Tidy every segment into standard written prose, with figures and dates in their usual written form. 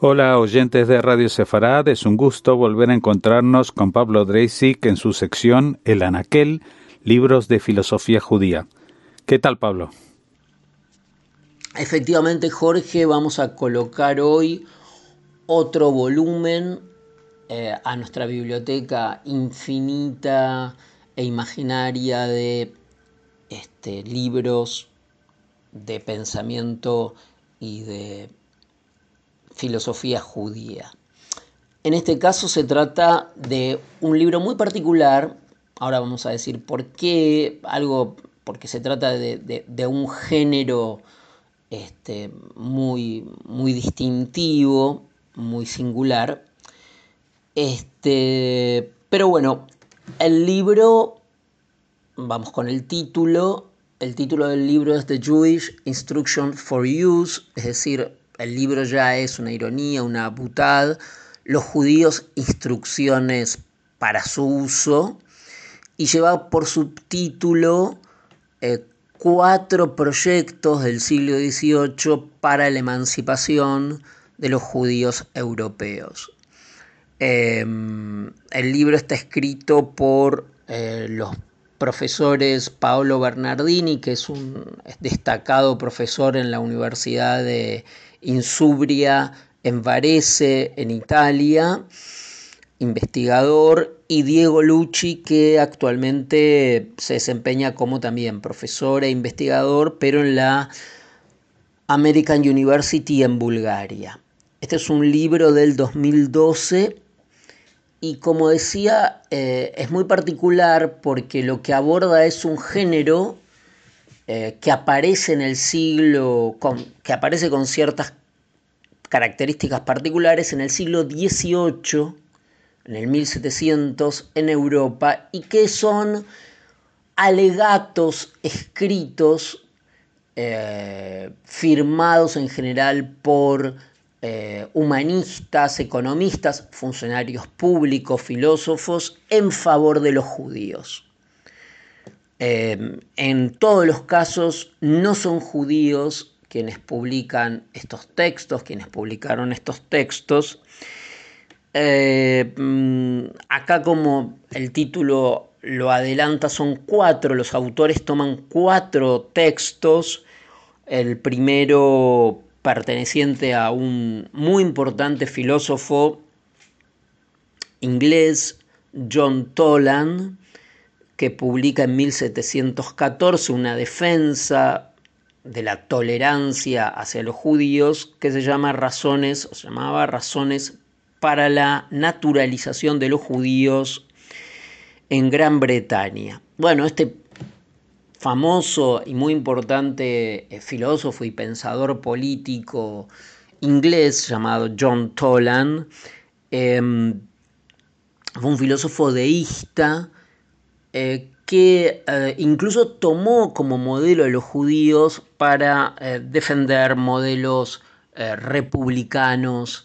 Hola oyentes de Radio Sefarad, es un gusto volver a encontrarnos con Pablo Dreisig en su sección El Anaquel, libros de filosofía judía. ¿Qué tal, Pablo? Efectivamente, Jorge, vamos a colocar hoy otro volumen a nuestra biblioteca infinita e imaginaria de libros de pensamiento y de filosofía judía. En este caso se trata de un libro muy particular. Ahora vamos a decir por qué, porque se trata de un género muy distintivo, muy singular. Pero bueno, el libro, vamos con el título. El título del libro es The Jewish Instruction for Use, es decir, el libro ya es una ironía, una butad. Los judíos, instrucciones para su uso, y lleva por subtítulo 4 proyectos del siglo XVIII para la emancipación de los judíos europeos. El libro está escrito por los profesores Paolo Bernardini, que es un destacado profesor en la Universidad de Insubria en Varese, en Italia, investigador, y Diego Lucci, que actualmente se desempeña como también profesor e investigador, pero en la American University en Bulgaria. Este es un libro del 2012 y, como decía, es muy particular porque lo que aborda es un género que aparece en el siglo, que aparece con ciertas características particulares en el siglo XVIII, en el 1700, en Europa, y que son alegatos escritos, firmados en general por humanistas, economistas, funcionarios públicos, filósofos, en favor de los judíos. En todos los casos no son judíos quienes publican estos textos, quienes publicaron estos textos. Acá, como el título lo adelanta, son 4, los autores toman 4 textos. El primero perteneciente a un muy importante filósofo inglés, John Toland, que publica en 1714 una defensa de la tolerancia hacia los judíos que se llamaba Razones para la naturalización de los judíos en Gran Bretaña. Bueno, este famoso y muy importante filósofo y pensador político inglés llamado John Toland fue un filósofo deísta que incluso tomó como modelo a los judíos para defender modelos republicanos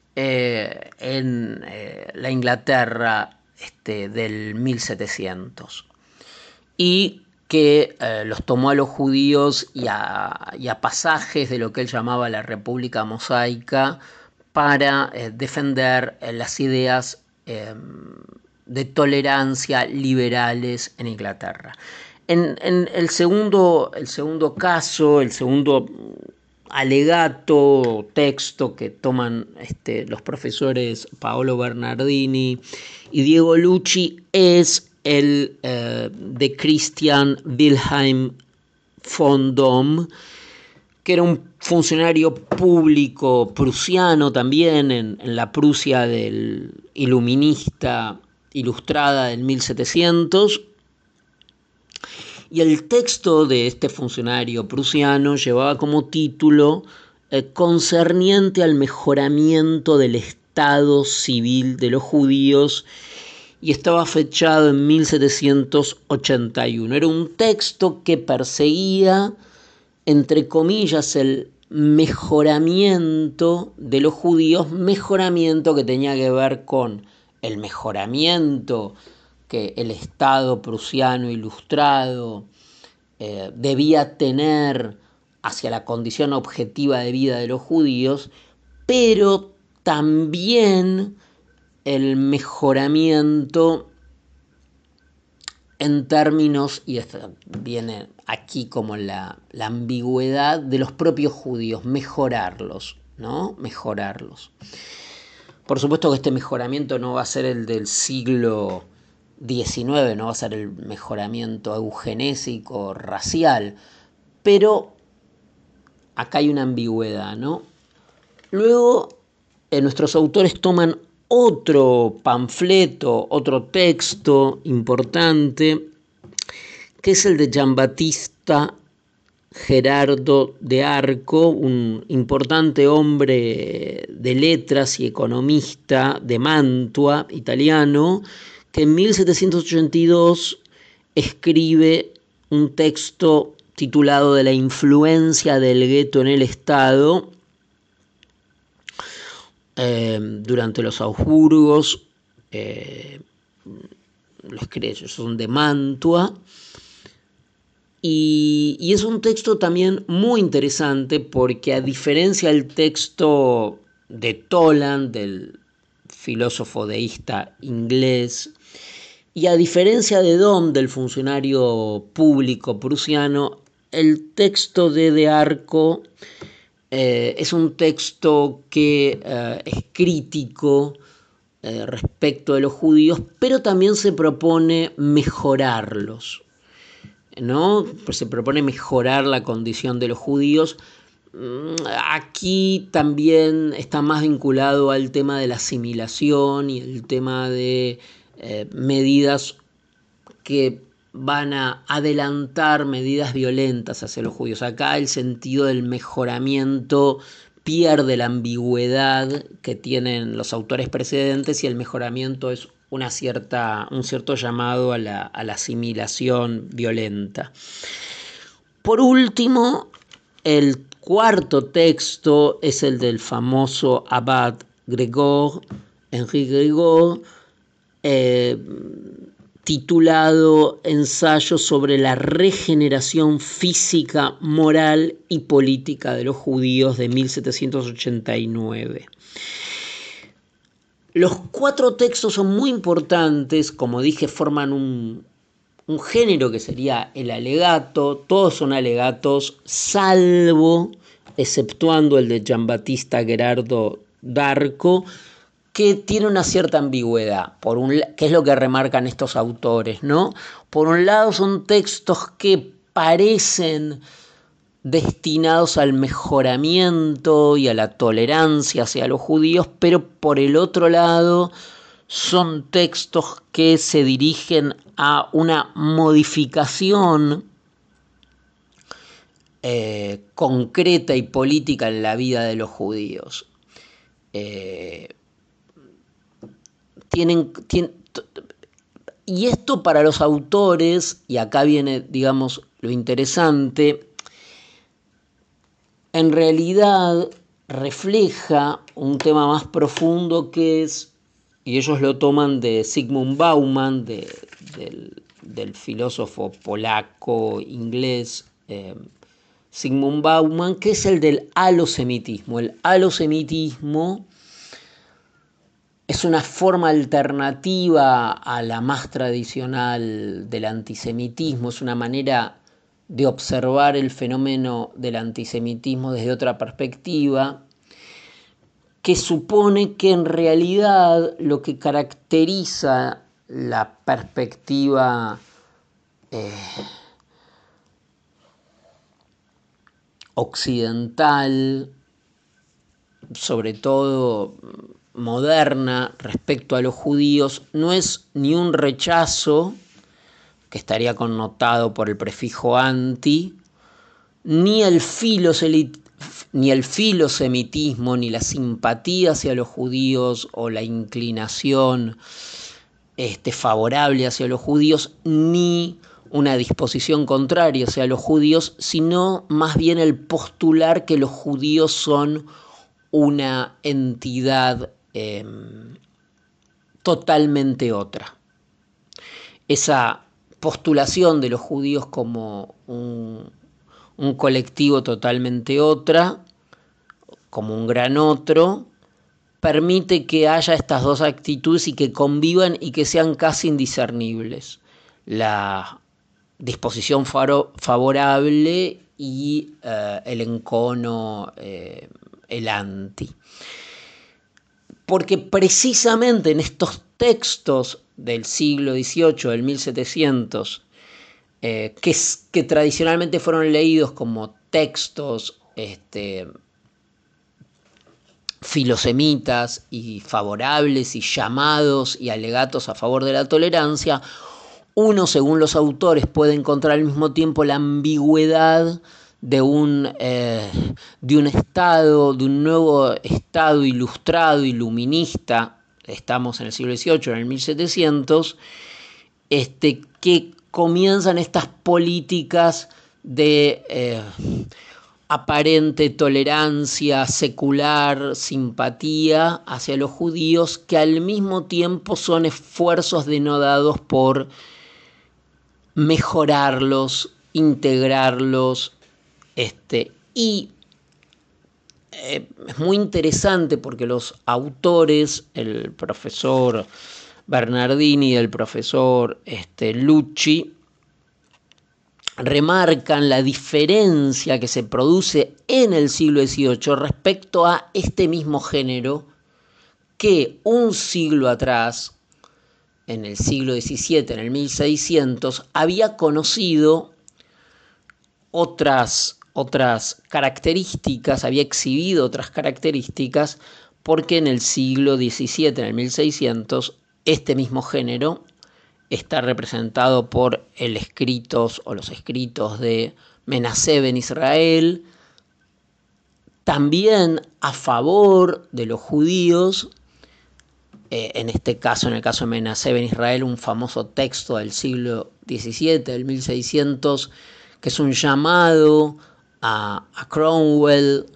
en la Inglaterra del 1700, y que los tomó a los judíos y a pasajes de lo que él llamaba la República Mosaica para defender las ideas de tolerancia liberales en Inglaterra. En el segundo caso, el segundo alegato, texto que toman los profesores Paolo Bernardini y Diego Lucci, es el de Christian Wilhelm von Dohm, que era un funcionario público prusiano también en la Prusia del iluminista ilustrada del 1700. Y el texto de este funcionario prusiano llevaba como título concerniente al mejoramiento del estado civil de los judíos, y estaba fechado en 1781. Era un texto que perseguía, entre comillas, el mejoramiento de los judíos, mejoramiento que tenía que ver con el mejoramiento que el Estado prusiano ilustrado debía tener hacia la condición objetiva de vida de los judíos, pero también el mejoramiento en términos, y esto viene aquí como la ambigüedad de los propios judíos, mejorarlos, ¿no? Mejorarlos. Por supuesto que este mejoramiento no va a ser el del siglo XIX, no va a ser el mejoramiento eugenésico, racial, pero acá hay una ambigüedad, ¿no? Luego, nuestros autores toman otro panfleto, otro texto importante, que es el de Giambattista Gerardo de Arco, un importante hombre de letras y economista de Mantua, italiano, que en 1782 escribe un texto titulado De la influencia del gueto en el Estado, durante los Augsburgos. Los creyentes son de Mantua, y es un texto también muy interesante porque, a diferencia del texto de Toland, del filósofo deísta inglés, y a diferencia de Dom, del funcionario público prusiano, el texto de Arco es un texto que es crítico respecto de los judíos, pero también se propone mejorarlos, ¿no? Pues se propone mejorar la condición de los judíos. Aquí también está más vinculado al tema de la asimilación y el tema de medidas que van a adelantar medidas violentas hacia los judíos. Acá el sentido del mejoramiento pierde la ambigüedad que tienen los autores precedentes, y el mejoramiento es un cierto llamado a la asimilación violenta. Por último, el cuarto texto es el del famoso abad Henri Gregor, titulado Ensayo sobre la regeneración física, moral y política de los judíos, de 1789. Los cuatro textos son muy importantes, como dije, forman un género que sería el alegato. Todos son alegatos, exceptuando el de Giambattista Gerardo d'Arco, que tiene una cierta ambigüedad, que es lo que remarcan estos autores, ¿no? Por un lado, son textos que parecen destinados al mejoramiento y a la tolerancia hacia los judíos, pero por el otro lado son textos que se dirigen a una modificación concreta y política en la vida de los judíos. Y esto, para los autores, y acá viene, digamos, lo interesante, en realidad refleja un tema más profundo, que es, y ellos lo toman de Zygmunt Bauman, del filósofo polaco inglés Zygmunt Bauman, que es el del alosemitismo. El alosemitismo es una forma alternativa a la más tradicional del antisemitismo, es una manera de observar el fenómeno del antisemitismo desde otra perspectiva, que supone que en realidad lo que caracteriza la perspectiva occidental, sobre todo moderna, respecto a los judíos, no es ni un rechazo, que estaría connotado por el prefijo anti, ni el filosemitismo, ni la simpatía hacia los judíos o la inclinación favorable hacia los judíos, ni una disposición contraria hacia los judíos, sino más bien el postular que los judíos son una entidad totalmente otra. Esa postulación de los judíos como un colectivo totalmente otra, como un gran otro, permite que haya estas dos actitudes y que convivan y que sean casi indiscernibles. La disposición favorable y el encono, el anti. Porque precisamente en estos textos del siglo XVIII, del 1700, que tradicionalmente fueron leídos como textos filosemitas y favorables y llamados y alegatos a favor de la tolerancia, uno, según los autores, puede encontrar al mismo tiempo la ambigüedad de un estado, de un nuevo estado ilustrado, iluminista, estamos en el siglo XVIII, en el 1700, que comienzan estas políticas de aparente tolerancia secular, simpatía hacia los judíos, que al mismo tiempo son esfuerzos denodados por mejorarlos, integrarlos, y es muy interesante porque los autores, el profesor Bernardini y el profesor Lucci, remarcan la diferencia que se produce en el siglo XVIII respecto a este mismo género que un siglo atrás, en el siglo XVII, en el 1600, había conocido otras características, había exhibido otras características, porque en el siglo XVII, en el 1600, este mismo género está representado por los escritos de Menasé ben Israel, también a favor de los judíos, en el caso de Menasé ben Israel, un famoso texto del siglo XVII, del 1600, que es un llamado a Cromwell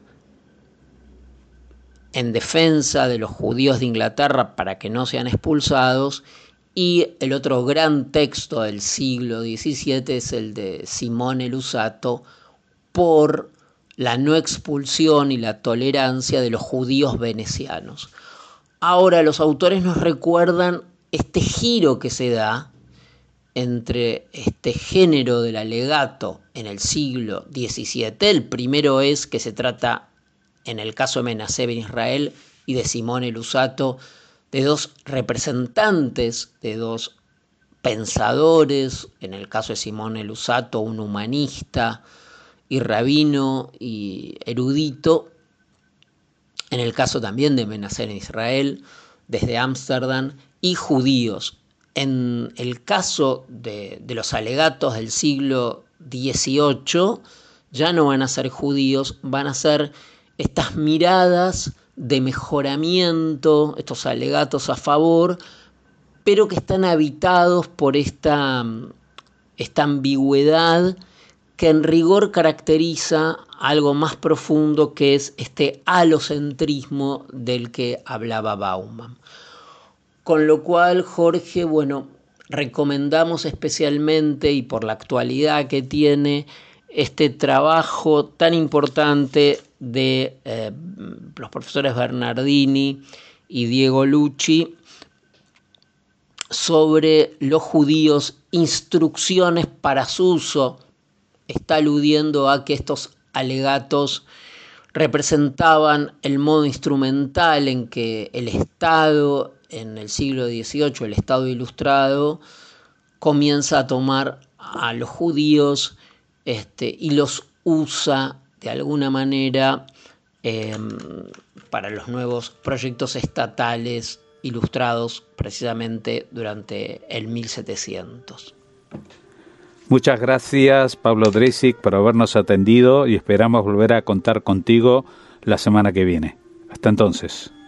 en defensa de los judíos de Inglaterra para que no sean expulsados. Y el otro gran texto del siglo XVII es el de Simone Lusato por la no expulsión y la tolerancia de los judíos venecianos. Ahora los autores nos recuerdan este giro que se da entre este género del alegato en el siglo XVII. El primero es que se trata, en el caso de Menasé ben Israel y de Simone Lusato, de dos representantes, de dos pensadores, en el caso de Simone Lusato, un humanista y rabino y erudito, en el caso también de Menasé ben Israel, desde Ámsterdam, y judíos. En el caso de los alegatos del siglo XVIII, ya no van a ser judíos, van a ser estas miradas de mejoramiento, estos alegatos a favor, pero que están habitados por esta ambigüedad que en rigor caracteriza algo más profundo, que es este alocentrismo del que hablaba Bauman. Con lo cual, Jorge, recomendamos especialmente, y por la actualidad que tiene, este trabajo tan importante de los profesores Bernardini y Diego Lucci sobre los judíos, instrucciones para su uso. Está aludiendo a que estos alegatos representaban el modo instrumental en que el Estado, en el siglo XVIII, el Estado ilustrado, comienza a tomar a los judíos y los usa de alguna manera para los nuevos proyectos estatales ilustrados precisamente durante el 1700. Muchas gracias, Pablo Dreisig, por habernos atendido y esperamos volver a contar contigo la semana que viene. Hasta entonces.